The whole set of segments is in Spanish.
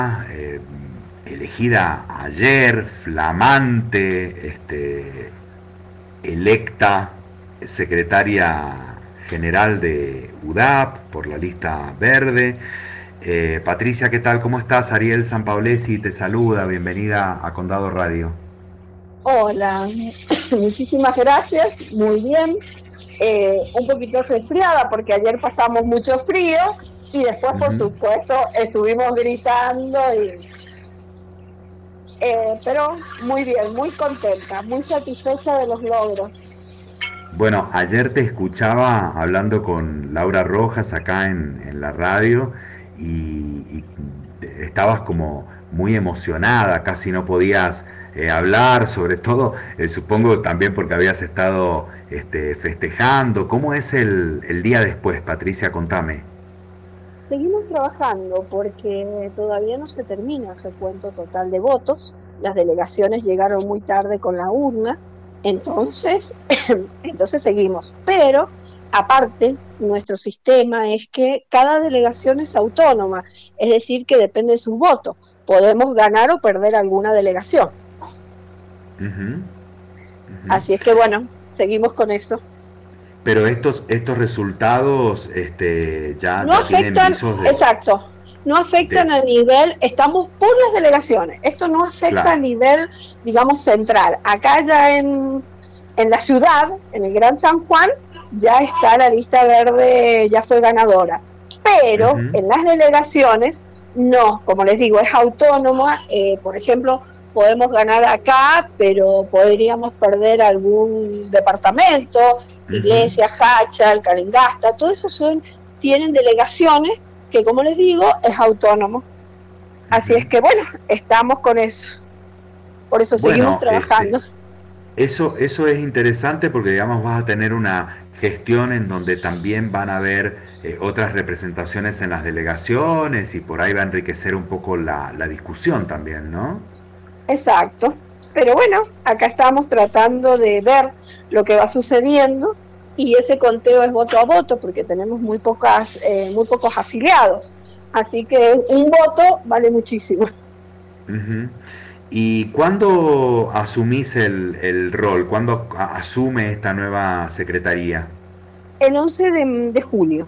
eh, elegida ayer, flamante, electa secretaria general de UDAP por la lista verde. Patricia, ¿qué tal? ¿Cómo estás? Ariel Sanpaolesi te saluda, bienvenida a Condado Radio. Hola, muchísimas gracias, muy bien. Un poquito resfriada porque ayer pasamos mucho frío y después, por Ujú. supuesto, estuvimos gritando, pero muy bien, muy contenta, muy satisfecha de los logros. Bueno, ayer te escuchaba hablando con Laura Rojas acá en la radio y estabas como muy emocionada, casi no podías hablar, sobre todo, supongo también porque habías estado festejando. ¿Cómo es el día después, Patricia? Contame. Seguimos trabajando porque todavía no se termina el recuento total de votos. Las delegaciones llegaron muy tarde con la urna, entonces, entonces seguimos. Pero aparte, nuestro sistema es que cada delegación es autónoma, es decir, que depende de sus votos. Podemos ganar o perder alguna delegación. Ujú, ujú. Así es que bueno, seguimos con eso. Pero estos resultados ya, No ya tienen afectan, visos exacto, no afectan de... a nivel, estamos por las delegaciones, esto no afecta a Claro. nivel, digamos, central. Acá ya en la ciudad, en el Gran San Juan, ya está la lista verde, ya fue ganadora. Pero Ujú, en las delegaciones, no, como les digo, es autónoma. Por ejemplo, podemos ganar acá, pero podríamos perder algún departamento, ujú. Iglesia, Hacha, Calingasta, todo eso tienen delegaciones que, como les digo, es autónomo. Así es que bueno, estamos con eso. Por eso seguimos Bueno, trabajando. eso es interesante porque, digamos, vas a tener una gestión en donde también van a haber otras representaciones en las delegaciones y por ahí va a enriquecer un poco la discusión también, ¿no? Exacto. Pero bueno, acá estamos tratando de ver lo que va sucediendo y ese conteo es voto a voto porque tenemos muy pocos afiliados. Así que un voto vale muchísimo. Ujú. ¿Y cuándo asumís el rol? ¿Cuándo asume esta nueva secretaría? El 11 de julio,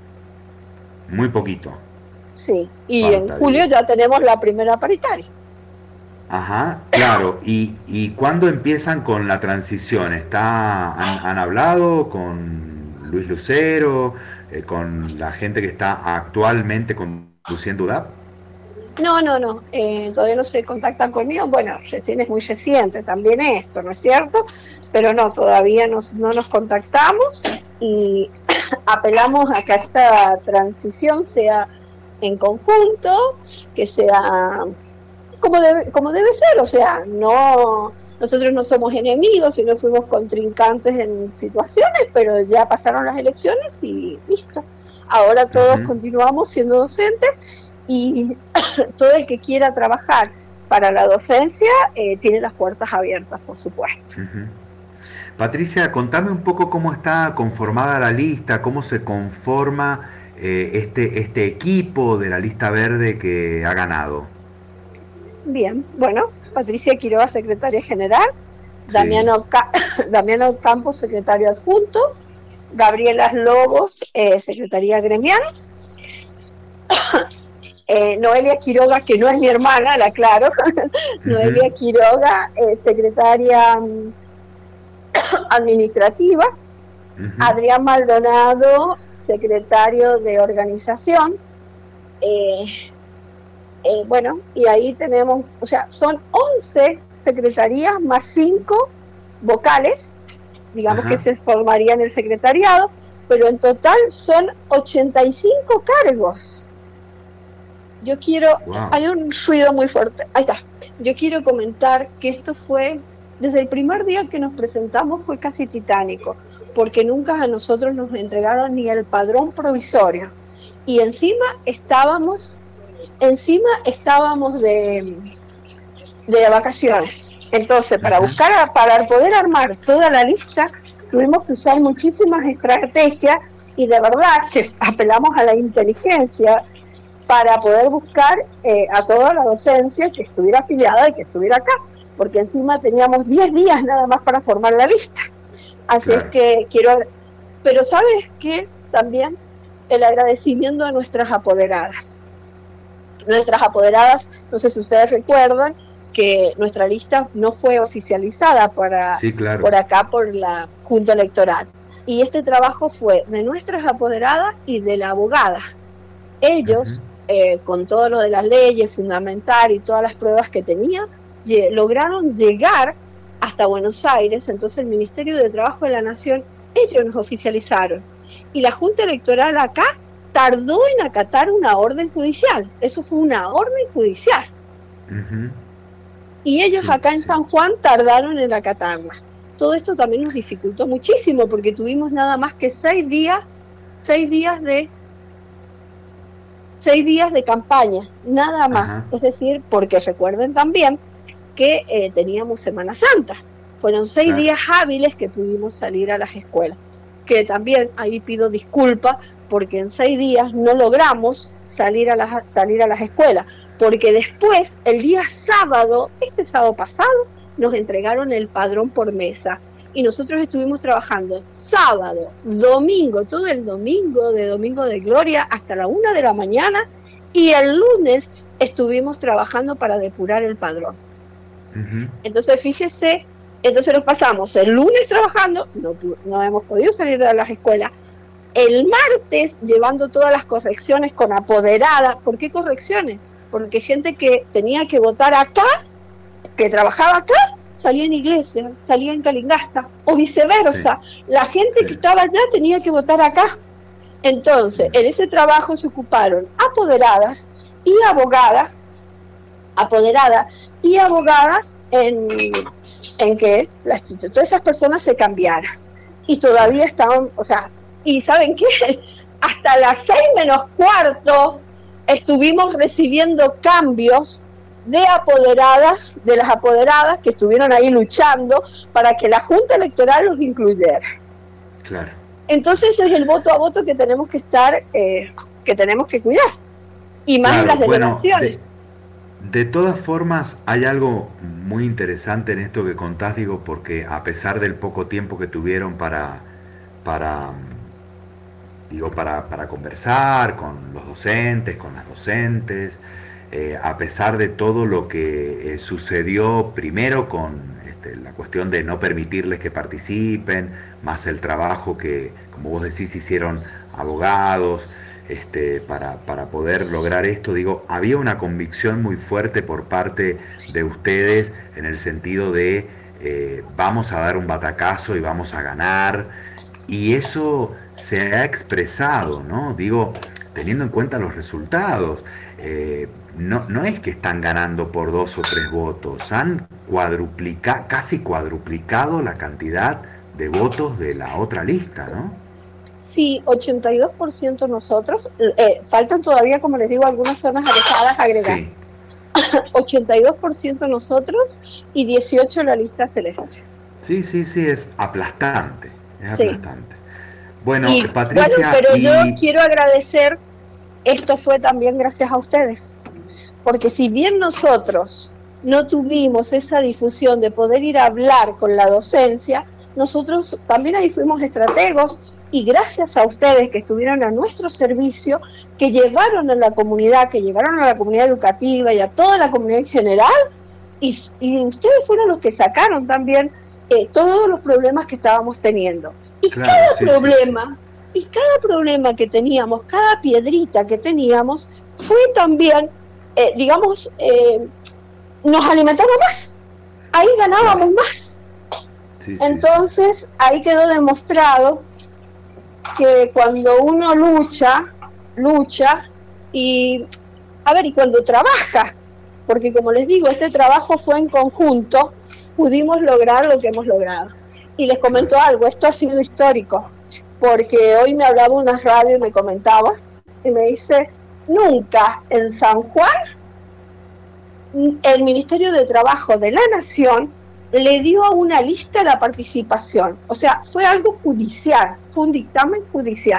Muy poquito, sí. Y en falta, julio digo. ya tenemos la primera paritaria. Ajá, claro. ¿Y cuándo empiezan con la transición? ¿Han hablado con Luis Lucero, con la gente que está actualmente conduciendo UDAP? No, no, no, todavía no se contactan conmigo. Bueno, recién es muy reciente también esto, ¿no es cierto? Pero no, todavía no nos contactamos y apelamos a que esta transición sea en conjunto, que sea como debe ser, o sea, no, nosotros no somos enemigos, sino fuimos contrincantes en situaciones, pero ya pasaron las elecciones y listo. Ahora todos Ujú, continuamos siendo docentes y todo el que quiera trabajar para la docencia tiene las puertas abiertas, por supuesto. ujú. Patricia, contame un poco cómo está conformada la lista, cómo se conforma este equipo de la lista verde que ha ganado. Bien, bueno, Patricia Quiroga, secretaria general, Sí. Damiano, Damiano Campos, secretario adjunto, Gabriela Lobos, secretaría gremial, Noelia Quiroga, que no es mi hermana, la aclaro, Ujú, Noelia Quiroga, secretaria administrativa, ujú. Adrián Maldonado, secretario de organización, eh, bueno, y ahí tenemos, o sea, son 11 secretarías más 5 vocales, digamos que Ajá. se formarían el secretariado, pero en total son 85 cargos. Yo quiero, Wow. hay un ruido muy fuerte, ahí está. Yo quiero comentar que esto fue, desde el primer día que nos presentamos fue casi titánico, porque nunca a nosotros nos entregaron ni el padrón provisorio. Y encima estábamos de vacaciones. Entonces, Ujú, para poder armar toda la lista, tuvimos que usar muchísimas estrategias y de verdad que apelamos a la inteligencia para poder buscar a toda la docencia que estuviera afiliada y que estuviera acá, porque encima teníamos 10 días nada más para formar la lista. Así es que pero ¿sabes qué? También el agradecimiento a nuestras apoderadas. Nuestras apoderadas, no sé si ustedes recuerdan, que nuestra lista no fue oficializada por acá, por la Junta Electoral. Y este trabajo fue de nuestras apoderadas y de la abogada. Ellos, con todo lo de las leyes, fundamental y todas las pruebas que tenían, lograron llegar hasta Buenos Aires. Entonces el Ministerio de Trabajo de la Nación, ellos nos oficializaron. Y la Junta Electoral acá tardó en acatar una orden judicial. Eso fue una orden judicial. Y ellos acá en San Juan tardaron en acatarla. Todo esto también nos dificultó muchísimo porque tuvimos nada más que 6 días de campaña, nada más. Es decir, porque recuerden también que teníamos Semana Santa. Fueron 6 días hábiles que pudimos salir a las escuelas. Que también ahí pido disculpas porque en 6 días no logramos salir a las escuelas, porque después, el día sábado, este sábado pasado, nos entregaron el padrón por mesa y nosotros estuvimos trabajando sábado, domingo, todo el domingo de Gloria hasta la 1 de la mañana, y el lunes estuvimos trabajando para depurar el padrón. Entonces fíjese, entonces nos pasamos el lunes trabajando, no hemos podido salir de las escuelas, el martes llevando todas las correcciones con apoderadas. ¿Por qué correcciones? Porque gente que tenía que votar acá, que trabajaba acá, salía en Iglesia, salía en Calingasta, o viceversa. La gente que estaba allá tenía que votar acá. Entonces, en ese trabajo se ocuparon apoderadas y abogadas en que todas esas personas se cambiaran. Y todavía estaban, ¿y saben qué? Hasta las 6 menos cuarto estuvimos recibiendo cambios de las apoderadas que estuvieron ahí luchando para que la Junta Electoral los incluyera. Claro. Entonces es el voto a voto que tenemos que estar, que tenemos que cuidar. Y más en las delegaciones. De todas formas, hay algo muy interesante en esto que contás, digo, porque a pesar del poco tiempo que tuvieron para conversar con los docentes, con las docentes, a pesar de todo lo que sucedió primero con la cuestión de no permitirles que participen, más el trabajo que, como vos decís, hicieron abogados para poder lograr esto, digo, había una convicción muy fuerte por parte de ustedes en el sentido de vamos a dar un batacazo y vamos a ganar, y eso se ha expresado, ¿no? Digo, teniendo en cuenta los resultados, no es que están ganando por 2 o 3 votos, han casi cuadruplicado la cantidad de votos de la otra lista, ¿no? Sí, 82% nosotros, faltan todavía, como les digo, algunas zonas alejadas agregar. Sí. 82% nosotros y 18% la lista celeste. Sí, es aplastante, Sí. Bueno, Patricia... pero yo quiero agradecer, esto fue también gracias a ustedes, porque si bien nosotros no tuvimos esa difusión de poder ir a hablar con la docencia, nosotros también ahí fuimos estrategos, y gracias a ustedes que estuvieron a nuestro servicio, que llevaron a la comunidad educativa y a toda la comunidad en general, y ustedes fueron los que sacaron también todos los problemas que estábamos teniendo. Y claro, cada problema que teníamos, cada piedrita que teníamos, fue también, nos alimentaba más, ahí ganábamos más. Entonces, ahí quedó demostrado que cuando uno lucha y cuando trabaja, porque como les digo, este trabajo fue en conjunto, pudimos lograr lo que hemos logrado. Y les comento algo, esto ha sido histórico, porque hoy me hablaba una radio y me comentaba, y me dice, nunca en San Juan el Ministerio de Trabajo de la Nación le dio a una lista la participación. O sea, fue algo judicial, fue un dictamen judicial.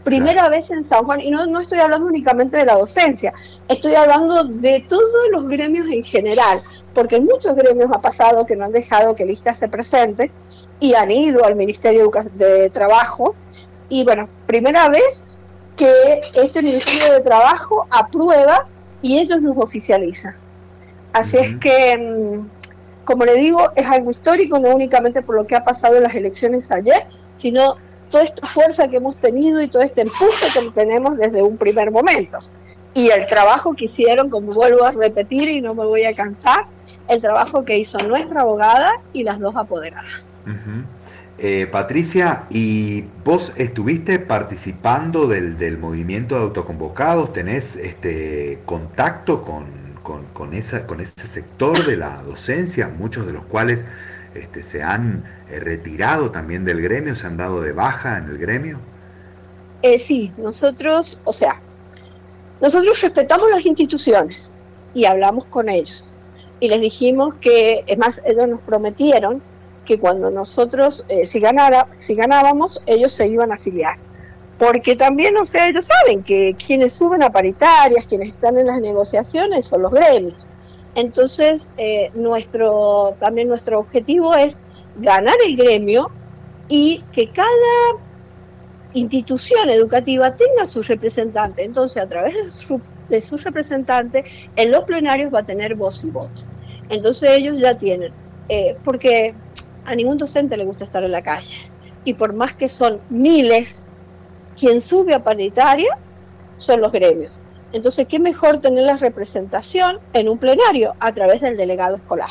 Primera vez en San Juan, y no estoy hablando únicamente de la docencia, estoy hablando de todos los gremios en general, porque en muchos gremios ha pasado que no han dejado que Lista se presente y han ido al Ministerio de Trabajo, y bueno, primera vez que este Ministerio de Trabajo aprueba y ellos nos oficializan. Así es que, como le digo, es algo histórico, no únicamente por lo que ha pasado en las elecciones ayer, sino toda esta fuerza que hemos tenido y todo este empuje que tenemos desde un primer momento. Y el trabajo que hicieron, como vuelvo a repetir y no me voy a cansar, el trabajo que hizo nuestra abogada y las dos apoderadas. Patricia, ¿y vos estuviste participando del movimiento de autoconvocados? ¿Tenés contacto con ese sector de la docencia, muchos de los cuales se han retirado también del gremio, se han dado de baja en el gremio? Sí, nosotros respetamos las instituciones y hablamos con ellos. Y les dijimos que, es más, ellos nos prometieron que cuando nosotros, si ganábamos, ellos se iban a afiliar. Porque también, o sea, ellos saben que quienes suben a paritarias, quienes están en las negociaciones, son los gremios. Entonces, también nuestro objetivo es ganar el gremio y que cada institución educativa tenga su representante. Entonces, a través de su representante, en los plenarios va a tener voz y voto. Entonces, ellos ya tienen, porque a ningún docente le gusta estar en la calle. Y por más que son miles, quien sube a paritaria son los gremios. Entonces, ¿qué mejor tener la representación en un plenario a través del delegado escolar?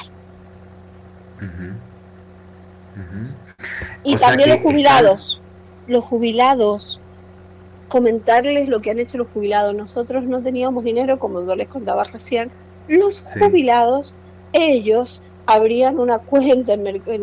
Y también los jubilados, comentarles lo que han hecho los jubilados. Nosotros no teníamos dinero, como yo les contaba recién. Los jubilados, ellos abrían una cuenta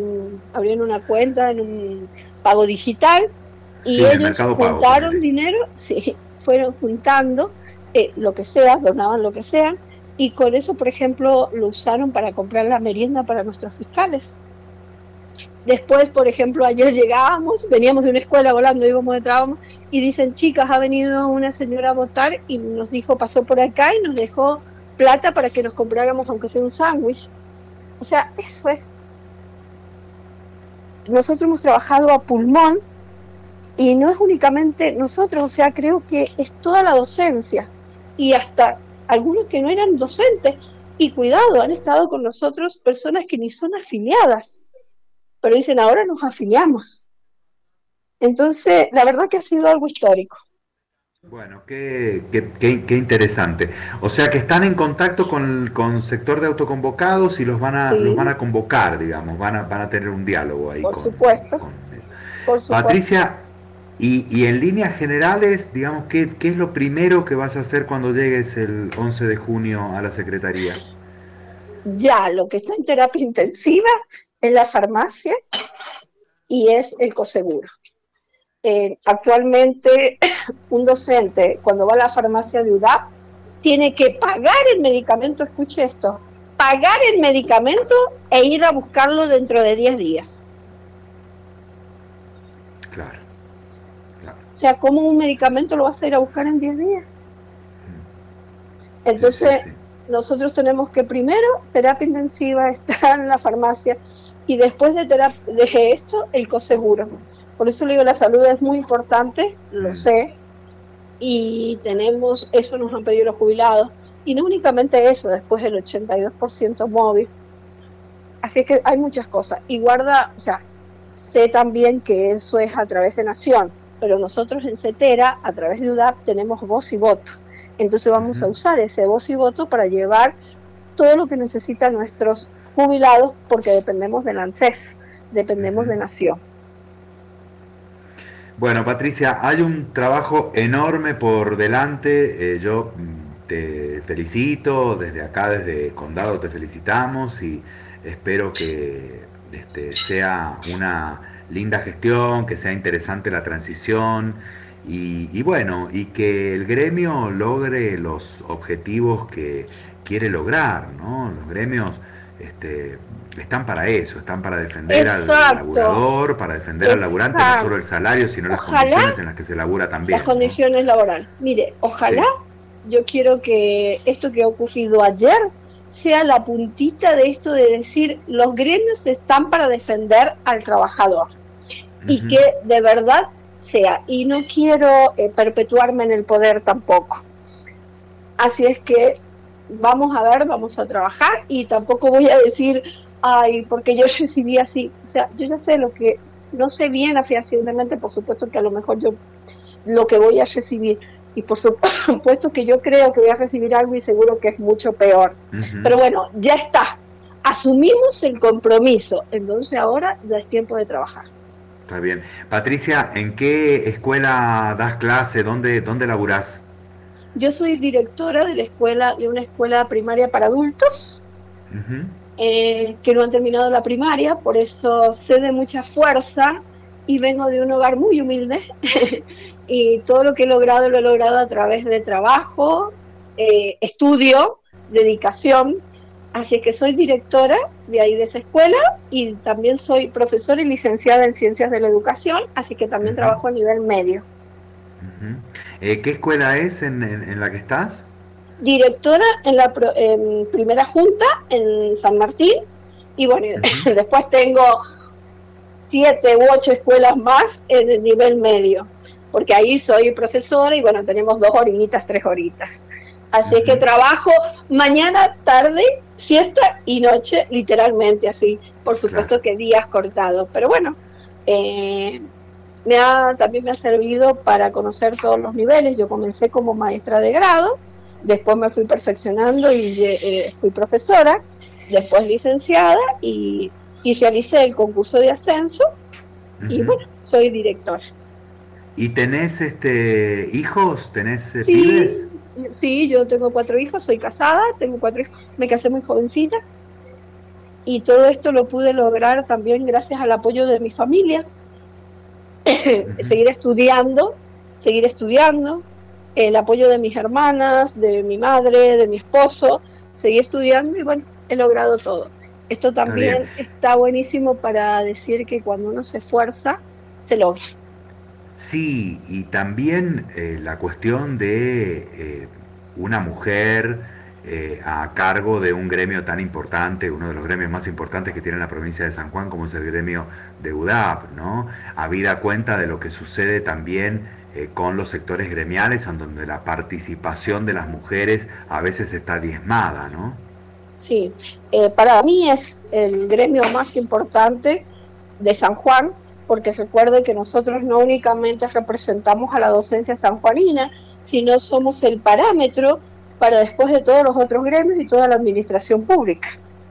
en un pago digital y ellos juntaron dinero, fueron juntando lo que sea, donaban lo que sea, y con eso, por ejemplo, lo usaron para comprar la merienda para nuestros fiscales. Después, por ejemplo, ayer veníamos de una escuela volando, íbamos de trabajo, y dicen, chicas, ha venido una señora a votar y nos dijo, pasó por acá y nos dejó plata para que nos compráramos aunque sea un sándwich. O sea, eso es. Nosotros hemos trabajado a pulmón y no es únicamente nosotros, o sea, creo que es toda la docencia y hasta algunos que no eran docentes. Y cuidado, han estado con nosotros personas que ni son afiliadas, pero dicen, ahora nos afiliamos. Entonces, la verdad que ha sido algo histórico. Bueno, qué interesante. O sea que están en contacto con el sector de autoconvocados y los van a convocar, digamos, van a tener un diálogo ahí. Por supuesto. Patricia, y en líneas generales, digamos, ¿qué es lo primero que vas a hacer cuando llegues el 11 de junio a la Secretaría? Ya, lo que está en terapia intensiva es la farmacia y es el coseguro. Actualmente un docente cuando va a la farmacia de UDAP tiene que pagar el medicamento, escuche esto, pagar el medicamento e ir a buscarlo dentro de 10 días. Claro. O sea, ¿cómo un medicamento lo vas a ir a buscar en 10 días? Entonces, nosotros tenemos que primero, terapia intensiva está en la farmacia y después de esto, el coseguro. Por eso le digo, la salud es muy importante, lo sé, y eso nos han pedido los jubilados, y no únicamente eso, después el 82% móvil. Así que hay muchas cosas. Y sé también que eso es a través de Nación, pero nosotros en CETERA, a través de UDAP, tenemos voz y voto. Entonces vamos a usar ese voz y voto para llevar todo lo que necesitan nuestros jubilados, porque dependemos del ANSES, dependemos de Nación. Bueno, Patricia, hay un trabajo enorme por delante. Yo te felicito, desde acá, desde Condado, te felicitamos y espero que sea una linda gestión, que sea interesante la transición y bueno, y que el gremio logre los objetivos que quiere lograr, ¿no? Los gremios están para eso, están para defender al Exacto, laburador, para defender al laburante, no solo el exacto. salario, sino las Ojalá condiciones en las que se labura también, las ¿no? condiciones laborales. Mire, ojalá, Sí. yo quiero que esto que ha ocurrido ayer sea la puntita de esto de decir los gremios están para defender al trabajador y Ujú. que de verdad sea. Y no quiero perpetuarme en el poder tampoco. Así es que vamos a ver, vamos a trabajar y tampoco voy a decir, ay, porque yo recibí así. O sea, yo ya sé lo que, no sé bien fehacientemente, por supuesto que a lo mejor yo lo que voy a recibir. Y por supuesto que yo creo que voy a recibir algo y seguro que es mucho peor. Ujú. Pero bueno, ya está. Asumimos el compromiso. Entonces ahora ya es tiempo de trabajar. Está bien. Patricia, ¿en qué escuela das clase? ¿Dónde laburás? Yo soy directora de la escuela, de una escuela primaria para adultos, Ujú. que no han terminado la primaria, por eso sé de mucha fuerza y vengo de un hogar muy humilde y todo lo que he logrado lo he logrado a través de trabajo, estudio, dedicación, así es que soy directora de ahí de esa escuela y también soy profesora y licenciada en Ciencias de la Educación, así que también Ujú. trabajo a nivel medio. Ujú. ¿Qué escuela es en la que estás? Directora en la en primera junta en San Martín y bueno, Ujú. después tengo 7 u 8 escuelas más en el nivel medio, porque ahí soy profesora y bueno, tenemos 2 horitas, 3 horitas. Así es que Ujú. trabajo mañana, tarde, siesta y noche, literalmente así. Por Claro. supuesto que días cortados, pero bueno, eh, también me ha servido para conocer todos los niveles. Yo comencé como maestra de grado, después me fui perfeccionando y fui profesora, después licenciada y realicé el concurso de ascenso y Ujú. bueno, soy directora. ¿Y tenés hijos? ¿Tenés pibes? Sí, sí, yo tengo 4 hijos, soy casada, tengo 4 hijos, me casé muy jovencita y todo esto lo pude lograr también gracias al apoyo de mi familia. Ujú. seguir estudiando, seguir estudiando, el apoyo de mis hermanas, de mi madre, de mi esposo, seguí estudiando y bueno, he logrado todo. Esto Está bien. también está buenísimo para decir que cuando uno se esfuerza, se logra. Sí, y también la cuestión de una mujer a cargo de un gremio tan importante, uno de los gremios más importantes que tiene la provincia de San Juan, como es el gremio de UDAP, ¿no? Habida cuenta de lo que sucede también con los sectores gremiales, en donde la participación de las mujeres a veces está diezmada, ¿no? Sí, para mí es el gremio más importante de San Juan, porque recuerde que nosotros no únicamente representamos a la docencia sanjuanina, sino somos el parámetro para después de todos los otros gremios y toda la administración pública.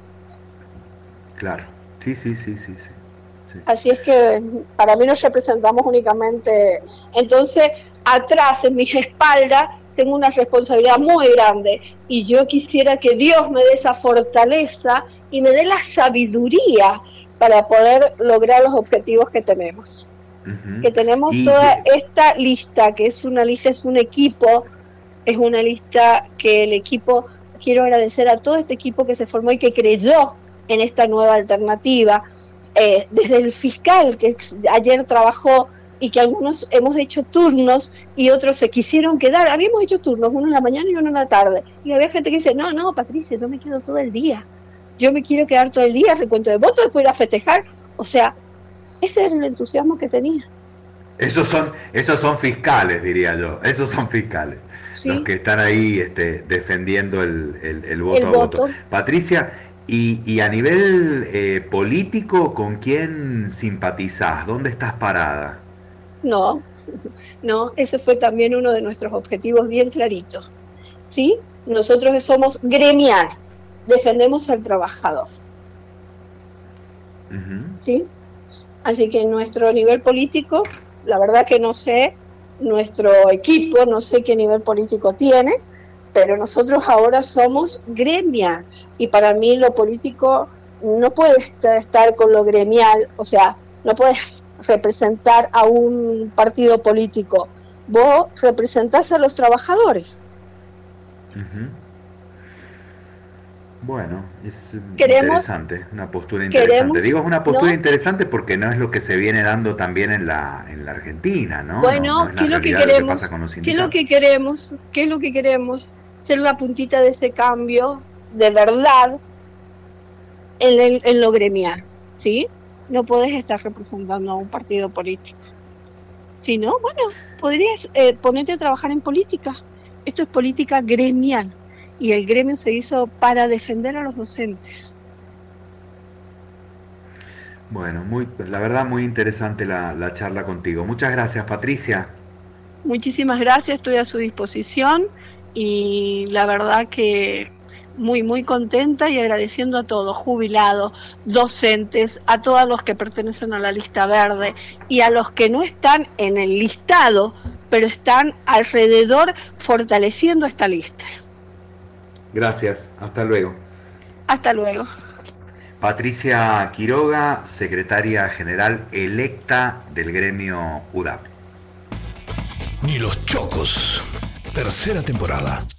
Claro. Sí, sí, sí, sí, sí. Sí. Así es que para mí nos representamos únicamente. Entonces, atrás, en mis espaldas, tengo una responsabilidad muy grande y yo quisiera que Dios me dé esa fortaleza y me dé la sabiduría para poder lograr los objetivos que tenemos. Ujú. Que tenemos Y toda esta lista, que es una lista, es un equipo, es una lista que el equipo, quiero agradecer a todo este equipo que se formó y que creyó en esta nueva alternativa, desde el fiscal que ayer trabajó y que algunos hemos hecho turnos y otros se quisieron quedar, habíamos hecho turnos, uno en la mañana y uno en la tarde, y había gente que dice, no, no, Patricia, yo me quedo todo el día, yo me quiero quedar todo el día, recuento de votos, después ir a festejar, o sea, ese era el entusiasmo que tenía. esos son fiscales, diría yo. Esos son fiscales. Los Sí, que están ahí defendiendo el voto el a voto. voto. Patricia, y a nivel político, ¿con quién simpatizás? ¿Dónde estás parada? No, no, ese fue también uno de nuestros objetivos bien claritos. ¿Sí? Nosotros somos gremial, defendemos al trabajador. Ujú. ¿Sí? Así que en nuestro nivel político, la verdad que no sé, nuestro equipo, no sé qué nivel político tiene, pero nosotros ahora somos gremial y para mí lo político no puede estar con lo gremial, o sea, no puedes representar a un partido político, vos representás a los trabajadores. Ujú. Bueno, es Queremos, interesante, una postura interesante. Digo, es una postura ¿no? interesante porque no es lo que se viene dando también en la Argentina, ¿no? No, no Bueno, es ¿qué la es lo que realidad de lo que pasa queremos? con los ¿Qué es lo sindicatos. que queremos? ¿Qué es lo que queremos? Ser la puntita de ese cambio de verdad en lo gremial, ¿sí? No podés estar representando a un partido político. Si no, bueno, podrías ponerte a trabajar en política. Esto es política gremial y el gremio se hizo para defender a los docentes. Bueno, la verdad muy interesante la charla contigo. Muchas gracias, Patricia. Muchísimas gracias, estoy a su disposición y la verdad que muy, muy contenta y agradeciendo a todos, jubilados, docentes, a todos los que pertenecen a la lista verde y a los que no están en el listado, pero están alrededor fortaleciendo esta lista. Gracias, hasta luego. Hasta luego. Patricia Quiroga, secretaria general electa del gremio UDAP. Ni los chocos. Tercera temporada.